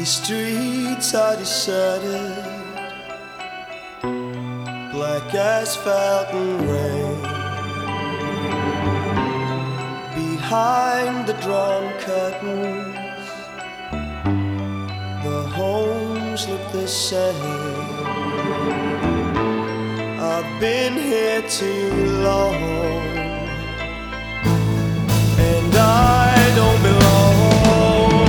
streets are deserted, black asphalt and rain. Behind the drawn curtains, the homes look the same. I've been here too long